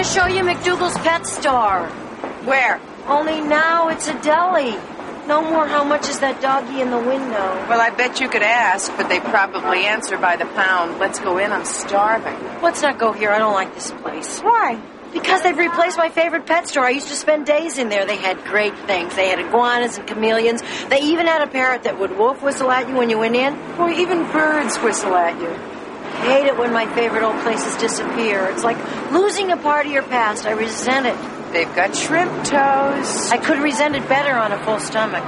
show you McDougal's pet store. Where? Only now it's a deli. No more how much is that doggy in the window. Well, I bet you could ask, but they probably answer by the pound. Let's go in. I'm starving. Let's not go here. I don't like this place. Why? Because they've replaced my favorite pet store. I used to spend days in there. They had great things. They had iguanas and chameleons. They even had a parrot that would wolf whistle at you when you went in. Well, even birds whistle at you. I hate it when my favorite old places disappear. It's like losing a part of your past. I resent it. They've got shrimp toes. I could resent it better on a full stomach.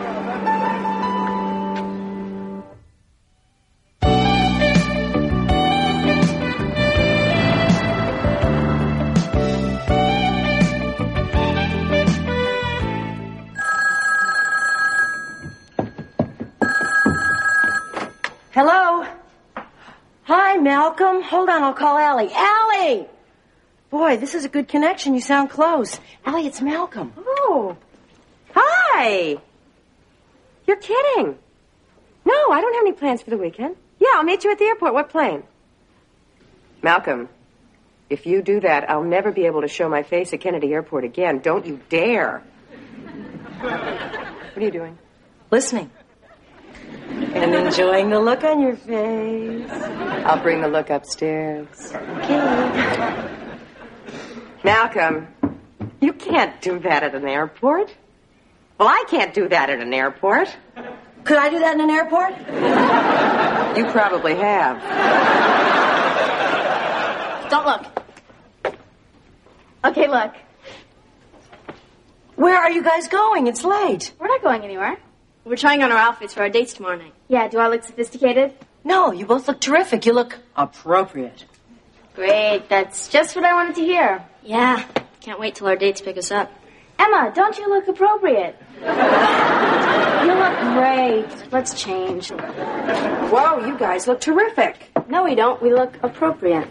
Hello? Hi, Malcolm. Hold on, I'll call Allie. Allie! Boy, this is a good connection. You sound close. Allie, it's Malcolm. Oh. Hi. You're kidding. No, I don't have any plans for the weekend. Yeah, I'll meet you at the airport. What plane? Malcolm, if you do that, I'll never be able to show my face at Kennedy Airport again. Don't you dare. What are you doing? Listening. And enjoying the look on your face. I'll bring the look upstairs. Okay. Malcolm, you can't do that at an airport. Well, I can't do that at an airport. Could I do that in an airport? You probably have. Don't look. Okay, look. Where are you guys going? It's late. We're not going anywhere. We're trying on our outfits for our dates tomorrow night. Yeah, do I look sophisticated? No, you both look terrific. You look appropriate. Great, that's just what I wanted to hear. Yeah, can't wait till our dates pick us up. Emma, don't you look appropriate? You look great. Let's change. Whoa, you guys look terrific. No, we don't. We look appropriate.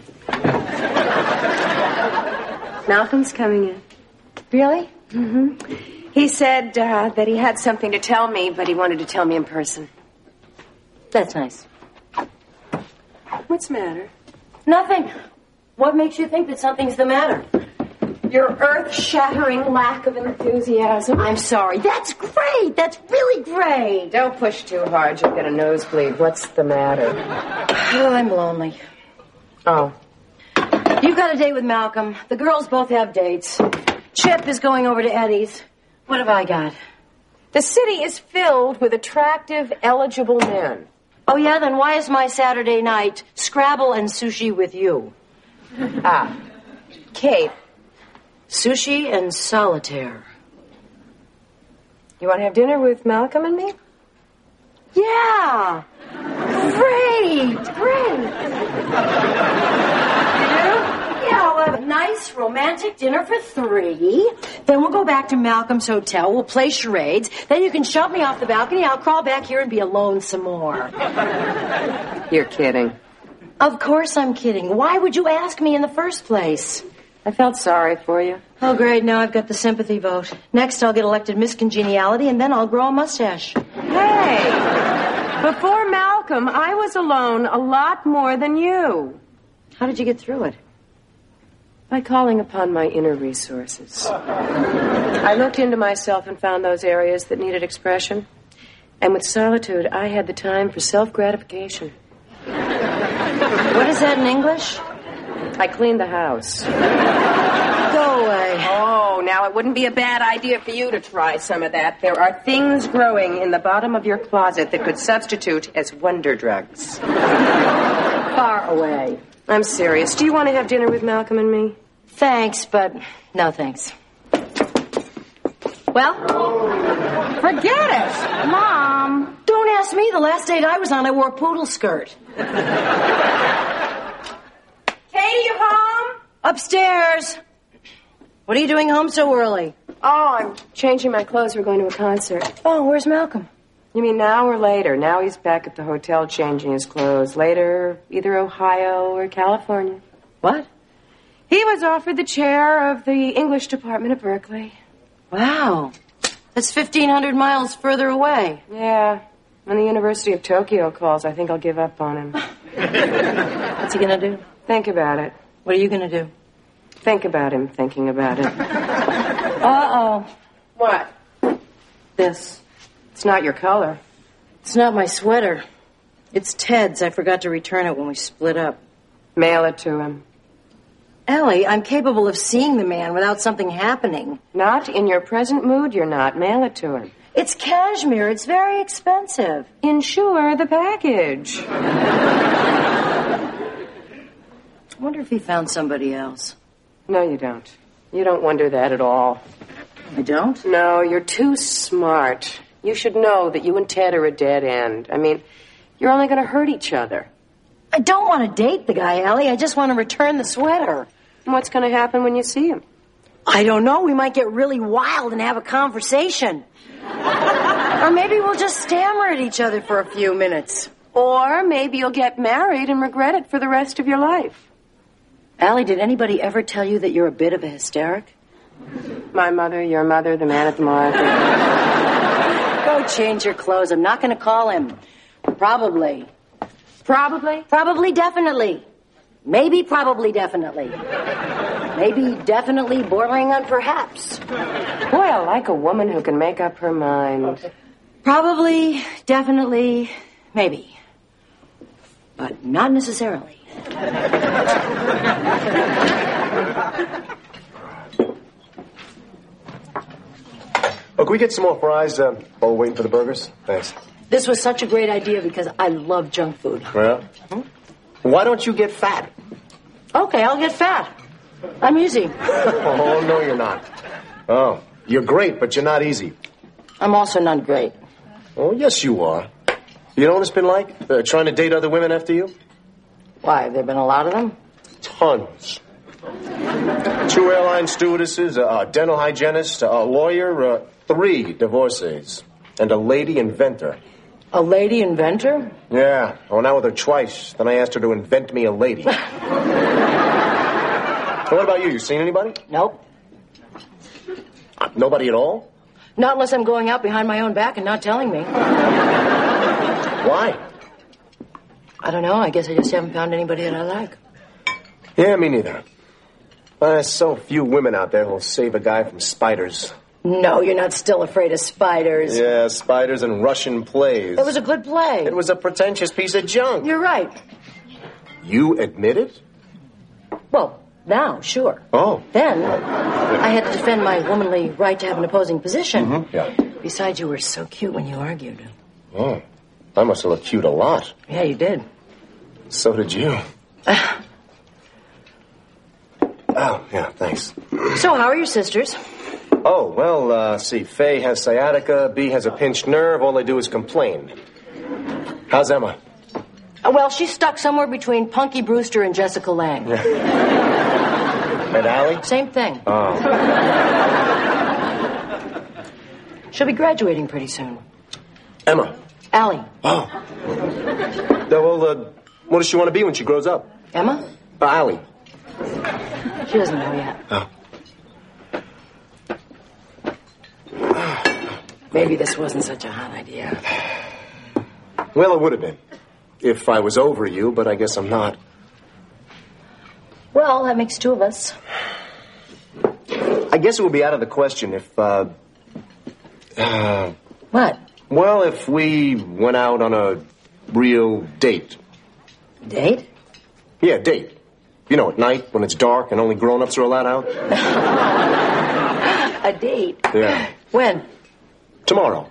Malcolm's coming in. Really? Mm-hmm. He said that he had something to tell me, but he wanted to tell me in person. That's nice. What's the matter? Nothing. What makes you think that something's the matter? Your earth-shattering lack of enthusiasm. I'm sorry. That's great. That's really great. Don't push too hard. You'll get a nosebleed. What's the matter? Oh, I'm lonely. Oh. You've got a date with Malcolm. The girls both have dates. Chip is going over to Eddie's. What have I got? The city is filled with attractive, eligible men. Oh, yeah? Then why is my Saturday night Scrabble and sushi with you? Kate. Sushi and solitaire. You want to have dinner with Malcolm and me? Yeah. Great. Yeah, we'll have a nice romantic dinner for 3. Then we'll go back to Malcolm's hotel. We'll play charades. Then you can shove me off the balcony. I'll crawl back here and be alone some more. You're kidding. Of course I'm kidding. Why would you ask me in the first place? I felt sorry for you. Oh, great. Now I've got the sympathy vote. Next, I'll get elected Miss Congeniality, and then I'll grow a mustache. Hey, before Malcolm, I was alone a lot more than you. How did you get through it? By calling upon my inner resources. I looked into myself and found those areas that needed expression. And with solitude, I had the time for self-gratification. What is that in English? I cleaned the house. Go away. Oh, now it wouldn't be a bad idea for you to try some of that. There are things growing in the bottom of your closet that could substitute as wonder drugs. Far away. I'm serious. Do you want to have dinner with Malcolm and me? Thanks, but no thanks. Well, forget it. Mom. Don't ask me. The last date I was on, I wore a poodle skirt. Katie, you home? Upstairs. What are you doing home so early? Oh, I'm changing my clothes. We're going to a concert. Oh, where's Malcolm? You mean now or later? Now he's back at the hotel changing his clothes. Later, either Ohio or California. What? He was offered the chair of the English department at Berkeley. Wow. That's 1,500 miles further away. Yeah. When the University of Tokyo calls, I think I'll give up on him. What's he going to do? Think about it. What are you going to do? Think about him thinking about it. Uh-oh. What? This. It's not your color. It's not my sweater. It's Ted's. I forgot to return it when we split up. Mail it to him. Allie, I'm capable of seeing the man without something happening. Not in your present mood, you're not. Mail it to him. It's cashmere. It's very expensive. Insure the package. I wonder if he found somebody else. No, you don't. You don't wonder that at all. I don't? No, you're too smart. You should know that you and Ted are a dead end. I mean, you're only going to hurt each other. I don't want to date the guy, Allie. I just want to return the sweater. And what's going to happen when you see him? I don't know. We might get really wild and have a conversation. Or maybe we'll just stammer at each other for a few minutes. Or maybe you'll get married and regret it for the rest of your life. Allie, did anybody ever tell you that you're a bit of a hysteric? My mother, your mother, the man at the market. Go change your clothes. I'm not going to call him. Probably. Probably? Probably, definitely. Maybe, probably, definitely. Maybe, definitely, bordering on perhaps. Boy, I like a woman who can make up her mind. Probably, definitely, maybe. But not necessarily. Oh, can we get some more fries while we're waiting for the burgers? Thanks. This was such a great idea because I love junk food. Well, why don't you get fat? Okay, I'll get fat. I'm easy. Oh, no, you're not. Oh, you're great, but you're not easy. I'm also not great. Oh, yes, you are. You know what it's been like, trying to date other women after you? Why, have there been a lot of them? Tons. 2 airline stewardesses, a dental hygienist, a lawyer, 3 divorcees, and a lady inventor. A lady inventor? Yeah, I went out with her twice. Then I asked her to invent me a lady. So what about you? You seen anybody? Nope. Nobody at all? Not unless I'm going out behind my own back and not telling me. Why? I don't know. I guess I just haven't found anybody that I like. Yeah, me neither. There's so few women out there who'll save a guy from spiders. No, you're not still afraid of spiders. Yeah, spiders and Russian plays. It was a good play. It was a pretentious piece of junk. You're right. You admit it? Well, now, sure. Oh. Then, I had to defend my womanly right to have an opposing position. Mm-hmm. Yeah. Besides, you were so cute when you argued. Oh, I must have looked cute a lot. Yeah, you did. So did you. Oh, yeah, thanks. So, how are your sisters? Oh, well, see, Faye has sciatica, Bea has a pinched nerve. All they do is complain. How's Emma? Well, she's stuck somewhere between Punky Brewster and Jessica Lange. And Allie? Same thing. Oh. She'll be graduating pretty soon. Emma? Allie. Oh. Well, what does she want to be when she grows up? Emma? Allie. She doesn't know yet. Oh. Maybe this wasn't such a hot idea. Well, it would have been. If I was over you, but I guess I'm not. Well, that makes 2 of us. I guess it would be out of the question if, What? well, if we went out on a real date. Date? Yeah, date. You know, at night, when it's dark and only grown-ups are allowed out. A date? Yeah. When? Tomorrow.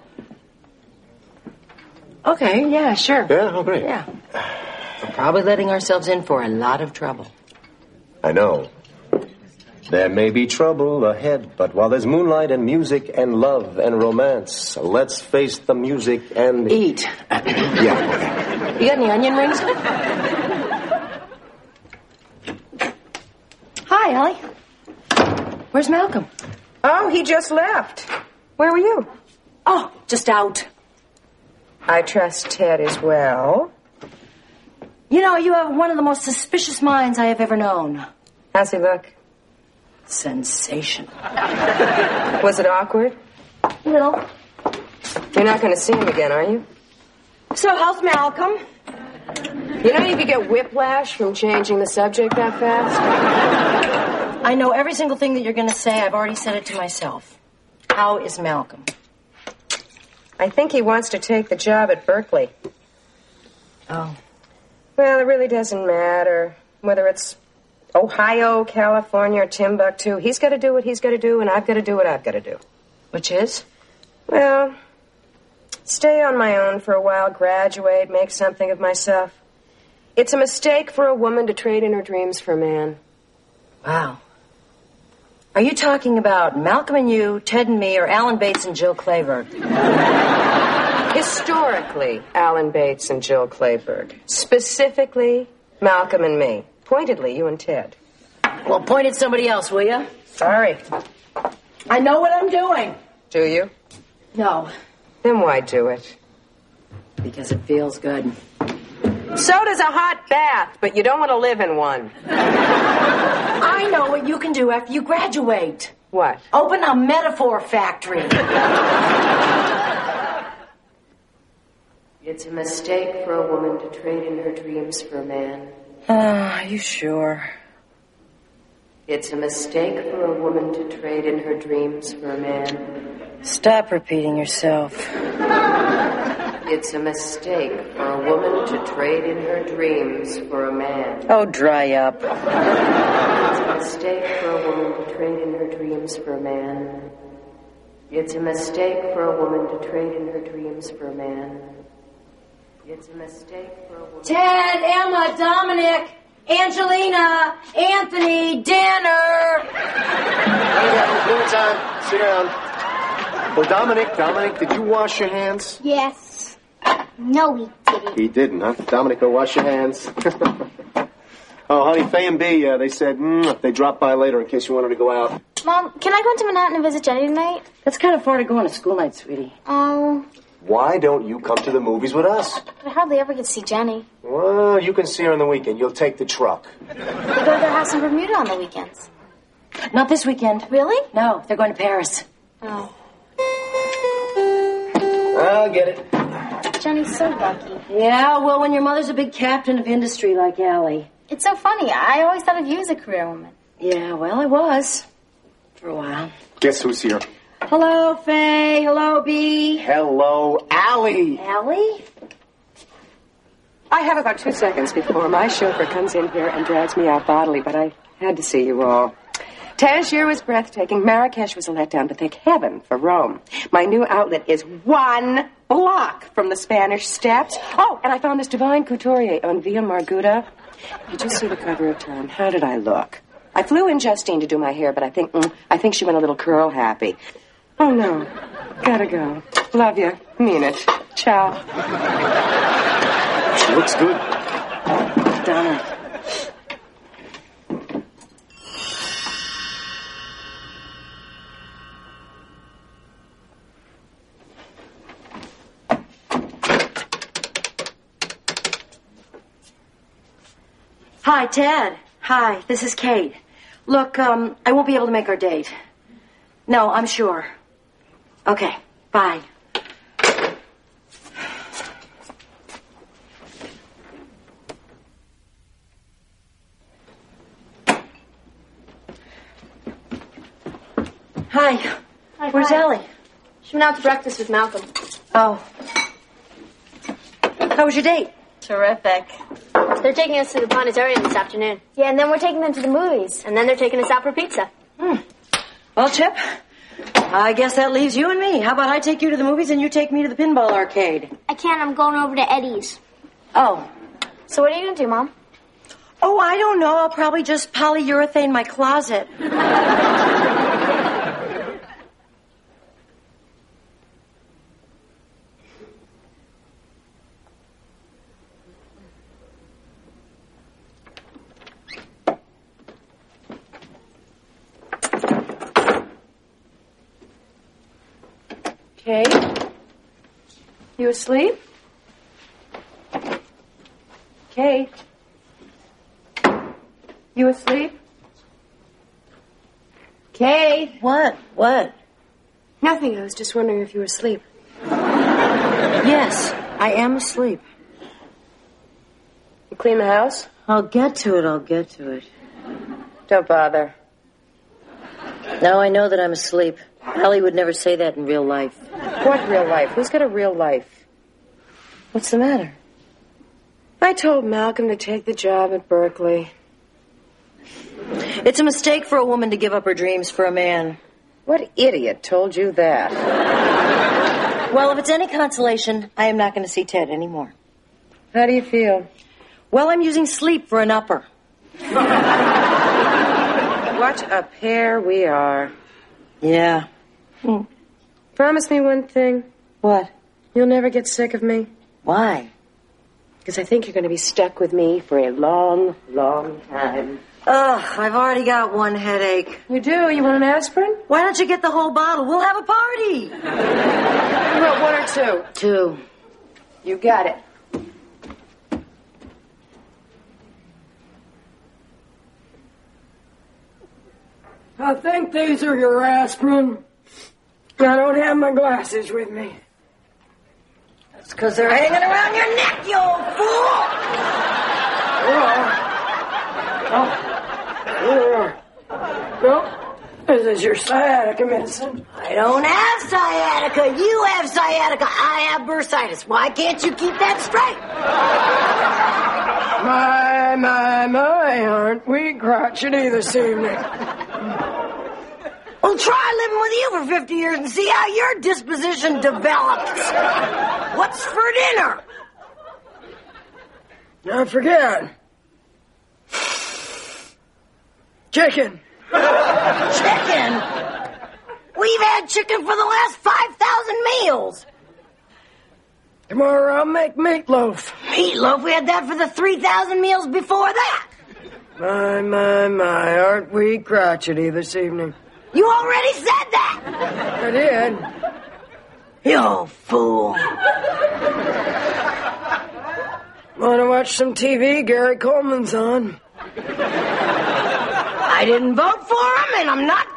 Okay, yeah, sure. Yeah? Oh, great. Yeah. We're probably letting ourselves in for a lot of trouble. I know. There may be trouble ahead, but while there's moonlight and music and love and romance, let's face the music and... Eat. Yeah. You got any onion rings? Hi, Allie. Where's Malcolm? Oh, he just left. Where were you? Oh, just out. I trust Ted as well. You know, you have one of the most suspicious minds I have ever known. How's he look? Sensational. Was it awkward? Little. You're not going to see him again, are you? So, how's Malcolm? You know you could get whiplash from changing the subject that fast? I know every single thing that you're going to say. I've already said it to myself. How is Malcolm? I think he wants to take the job at Berkeley. Oh. Well, it really doesn't matter whether it's Ohio, California, or Timbuktu. He's got to do what he's got to do, and I've got to do what I've got to do. Which is? Well, stay on my own for a while, graduate, make something of myself. It's a mistake for a woman to trade in her dreams for a man. Wow. Are you talking about Malcolm and you, Ted and me, or Alan Bates and Jill Clayburgh? Historically, Alan Bates and Jill Clayburgh. Specifically, Malcolm and me. Pointedly, you and Ted. Well, point at somebody else, will you? Sorry. I know what I'm doing. Do you? No. Then why do it? Because it feels good. So does a hot bath, but you don't want to live in one. I know what you can do after you graduate. What? Open a metaphor factory. It's a mistake for a woman to trade in her dreams for a man. Are you sure? It's a mistake for a woman to trade in her dreams for a man. Stop repeating yourself. It's a mistake for a woman to trade in her dreams for a man. Oh, dry up. It's a mistake for a woman to trade in her dreams for a man. It's a mistake for a woman to trade in her dreams for a man. It's a mistake for a woman... Ted, Emma, Dominic, Angelina, Anthony, dinner. Dinner time. Sit down. Well, Dominic, did you wash your hands? Yes. No, he didn't. He didn't, huh? Dominic, go wash your hands. Oh, honey, Faye and B, they said they dropped by later in case you wanted to go out. Mom, can I go into Manhattan and visit Jenny tonight? That's kind of far to go on a school night, sweetie. Oh. Why don't you come to the movies with us? I hardly ever get to see Jenny. Well, you can see her on the weekend. You'll take the truck. We go to their house in Bermuda on the weekends. Not this weekend. Really? No, they're going to Paris. Oh. I'll get it. Jenny's so lucky. Yeah, well, when your mother's a big captain of industry like Allie. It's so funny. I always thought of you as a career woman. Yeah, well, I was. For a while. Guess who's here? Hello, Faye. Hello, B. Hello, Allie. Allie? I have about 2 seconds before my chauffeur comes in here and drags me out bodily, but I had to see you all. Tangier was breathtaking. Marrakesh was a letdown, but thank heaven for Rome. My new outlet is 1 block from the Spanish Steps. Oh, and I found this divine couturier on Via Marguda. You just see the cover of Time. How did I look? I flew in Justine to do my hair, but I think she went a little curl happy. Oh, no. Gotta go. Love you. Mean it. Ciao. She looks good. Donna. Hi, Ted. Hi, this is Kate. Look, I won't be able to make our date. No, I'm sure. Okay, bye. Hi. Hi, Where's hi. Allie? She went out to breakfast with Malcolm. Oh. How was your date? Terrific. They're taking us to the planetarium this afternoon. Yeah, and then we're taking them to the movies. And then they're taking us out for pizza. Well, Chip, I guess that leaves you and me. How about I take you to the movies and you take me to the pinball arcade? I can't. I'm going over to Eddie's. Oh. So what are you going to do, Mom? Oh, I don't know. I'll probably just polyurethane my closet. Kate? You asleep? Kate? You asleep? Kate? What? Nothing. I was just wondering if you were asleep. Yes, I am asleep. You clean the house? I'll get to it. Don't bother. Now I know that I'm asleep. Allie would never say that in real life. What real life? Who's got a real life? What's the matter? I told Malcolm to take the job at Berkeley. It's a mistake for a woman to give up her dreams for a man. What idiot told you that? Well, if it's any consolation, I am not going to see Ted anymore. How do you feel? Well, I'm using sleep for an upper. What a pair we are. Yeah. Promise me one thing. What? You'll never get sick of me. Why? Because I think you're going to be stuck with me for a long, long time. Ugh, I've already got one headache. You do? You want an aspirin? Why don't you get the whole bottle? We'll have a party. You want one or two? Two. You got it. I think these are your aspirin. I don't have my glasses with me. That's because they're hanging around your neck, you old fool! Well, this is your sciatica medicine. I don't have sciatica. You have sciatica. I have bursitis. Why can't you keep that straight? My, aren't we crotchety this evening? Well, try living with you for 50 years and see how your disposition develops. What's for dinner? I forget. Chicken. Chicken? We've had chicken for the last 5,000 meals. Tomorrow I'll make meatloaf. Meatloaf? We had that for the 3,000 meals before that. My, aren't we crotchety this evening? You already said that. I did. You fool. Want to watch some TV? Gary Coleman's on. I didn't vote for him, and I'm not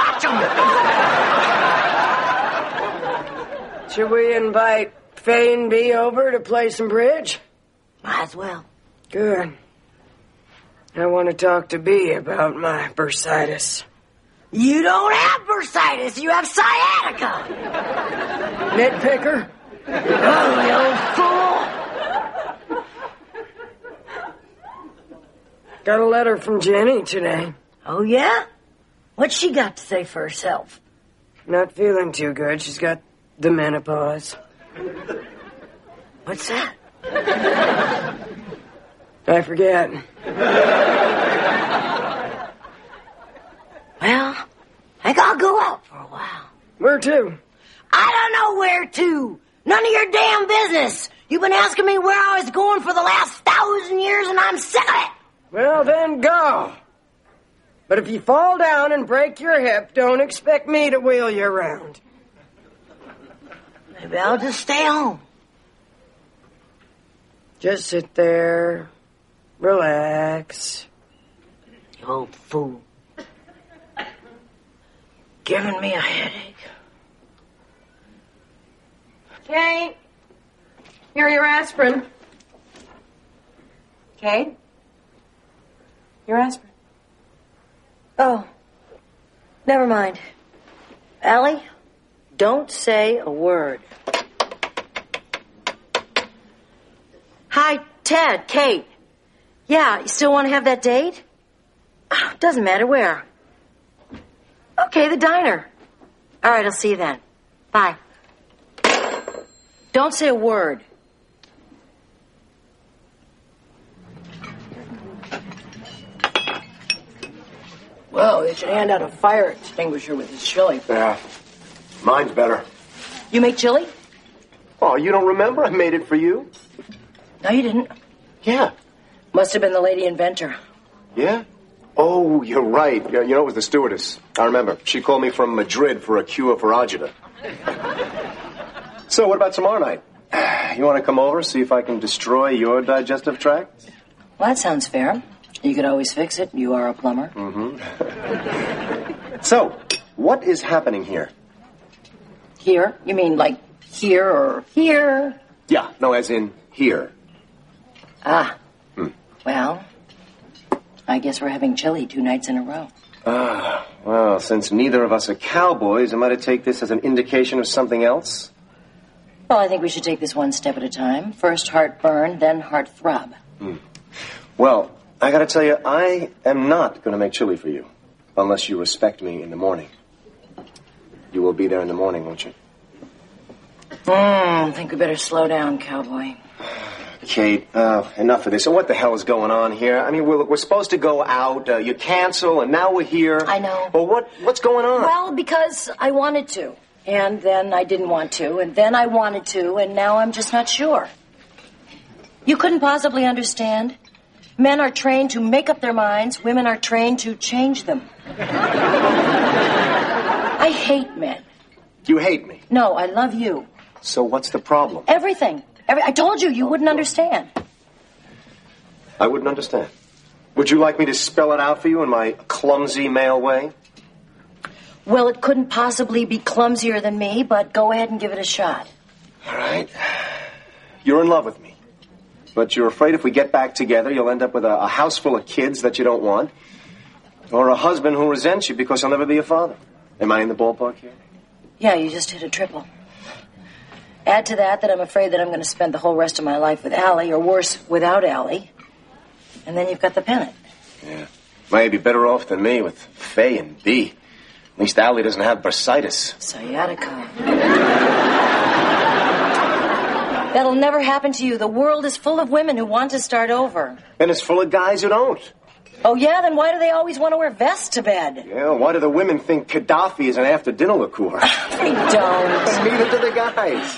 going to watch him. Should we invite Faye and B over to play some bridge? Might as well. Good. I want to talk to B about my bursitis. You don't have bursitis. You have sciatica. Nitpicker? Oh, you old fool. Got a letter from Jenny today. Oh, yeah? What's she got to say for herself? Not feeling too good. She's got the menopause. What's that? I forget. Well, I think I'll go out for a while. Where to? I don't know where to. None of your damn business. You've been asking me where I was going for the last 1,000 years, and I'm sick of it. Well, then go. But if you fall down and break your hip, don't expect me to wheel you around. Maybe I'll just stay home. Just sit there, relax. You old fool. Giving me a headache. Kate, here are your aspirin. Kate? Your aspirin. Oh, never mind. Allie, don't say a word. Hi, Ted, Kate. Yeah, you still want to have that date? Doesn't matter where. Okay, the diner. All right, I'll see you then. Bye. Don't say a word. Well, they should hand out a fire extinguisher with his chili. Yeah. Mine's better. You make chili? Oh, you don't remember? I made it for you. No, you didn't. Yeah. Must have been the lady inventor. Yeah? Oh, you're right. You know, it was the stewardess. I remember. She called me from Madrid for a cure for agita. So, what about tomorrow night? You want to come over, see if I can destroy your digestive tract? Well, that sounds fair. You could always fix it. You are a plumber. Mm-hmm. So, what is happening here? Here? You mean like here or here? Yeah, no, as in here. Ah. Well, I guess we're having chili 2 nights in a row. Well, since neither of us are cowboys, am I to take this as an indication of something else? Well, I think we should take this one step at a time. First heartburn, then heart throb. Well, I gotta tell you, I am not gonna make chili for you. Unless you respect me in the morning. You will be there in the morning, won't you? I think we better slow down, cowboy. Kate, enough of this. So what the hell is going on here? I mean, we're supposed to go out, you cancel, and now we're here. I know. Well, what's going on? Well, because I wanted to. And then I didn't want to. And then I wanted to. And now I'm just not sure. You couldn't possibly understand. Men are trained to make up their minds. Women are trained to change them. I hate men. You hate me? No, I love you. So what's the problem? Everything. I told you wouldn't understand. I wouldn't understand. Would you like me to spell it out for you in my clumsy male way? Well, it couldn't possibly be clumsier than me, but go ahead and give it a shot. All right. You're in love with me. But you're afraid if we get back together, you'll end up with a house full of kids that you don't want. Or a husband who resents you because he'll never be a father. Am I in the ballpark here? Yeah, you just hit a triple. Add to that I'm afraid that I'm going to spend the whole rest of my life with Allie, or worse, without Allie. And then you've got the pennant. Yeah. Might be better off than me with Faye and Bea. At least Allie doesn't have bursitis. Sciatica. That'll never happen to you. The world is full of women who want to start over. And it's full of guys who don't. Oh, yeah? Then why do they always want to wear vests to bed? Yeah, why do the women think Gaddafi is an after-dinner liqueur? They don't. And neither do the guys.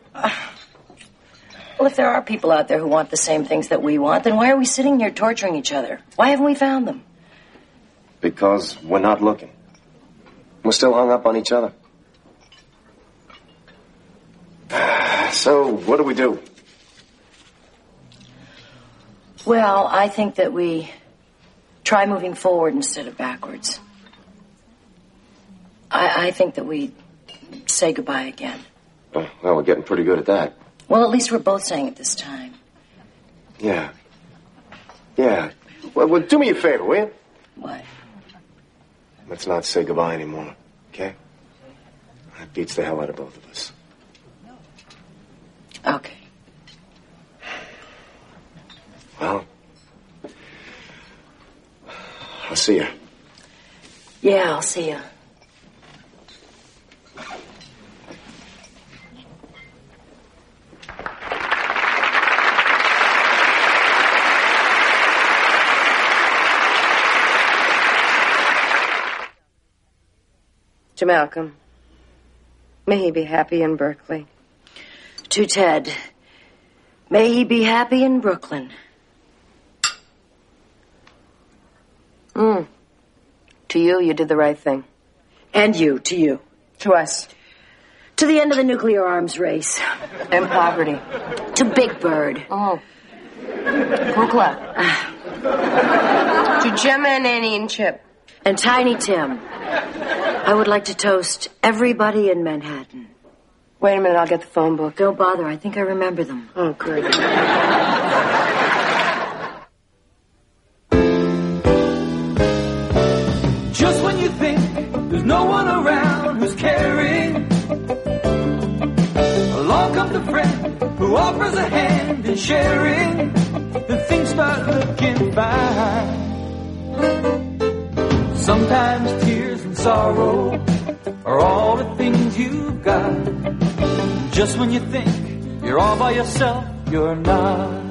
Well, if there are people out there who want the same things that we want, then why are we sitting here torturing each other? Why haven't we found them? Because we're not looking. We're still hung up on each other. So, what do we do? Well, I think that we try moving forward instead of backwards. I think that we say goodbye again. Well, we're getting pretty good at that. Well, at least we're both saying it this time. Yeah. Yeah. Well, do me a favor, will you? What? Let's not say goodbye anymore, okay? That beats the hell out of both of us. Okay. Well, I'll see you. Yeah, I'll see you. To Malcolm. May he be happy in Berkeley. To Ted. May he be happy in Brooklyn. To you, you did the right thing. And you, to you. To us. To the end of the nuclear arms race. And poverty. To Big Bird. Oh. Kukla. To Gemma and Annie and Chip. And Tiny Tim. I would like to toast everybody in Manhattan. Wait a minute, I'll get the phone book. Don't bother, I think I remember them. Oh, good. Just when you think there's no one around who's caring, along comes a friend who offers a hand in sharing, then things start looking fine. Sometimes tears and sorrow are all the things you've got. Just when you think you're all by yourself, you're not.